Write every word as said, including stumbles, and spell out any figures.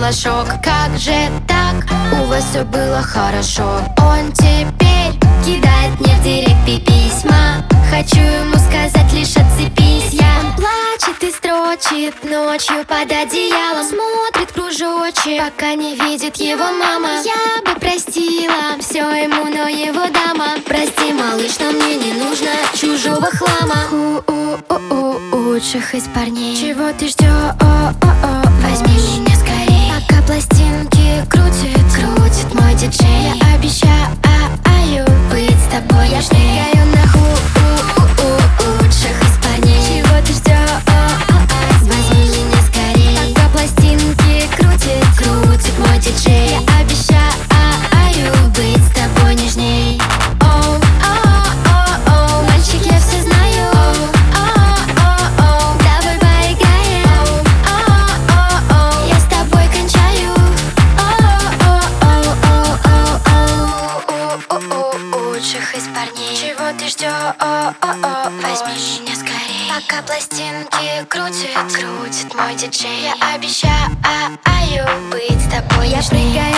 шок. Как же так? У вас все было хорошо. Он теперь кидает мне в директ письма. Хочу ему сказать лишь отцепись. Я Он плачет и строчит ночью под одеялом, смотрит кружочек, пока не видит его мама. Я бы простила все ему, но его дама. Прости, малыш, но мне не нужно чужого хлама. У-у-у-у, лучших из парней. Чего ты ждешь? Возьми меня скорей. Пока пластинки крутит, крутит мой диджей. Я обещаю быть с тобой. Я шныряю на ху-у-у-у, лучших из парней. Чего ты ждешь? Возьми меня скорей. Пока пластинки крутит, крутит мой диджей. Я обещаю быть с тобой нежней. Оу, оу, оу, мальчик, я все знаю. Оу, оу, оу, давай поиграем. Оу, оу, оу, я с тобой кончаю. Оу, оу, оу, оу, оу, оу, лучших из парней. Чего ты ждешь? Возьми меня скорей. Пока пластинки крутит, крутит мой диджей. Я обещаю быть с тобой. Я прыгаю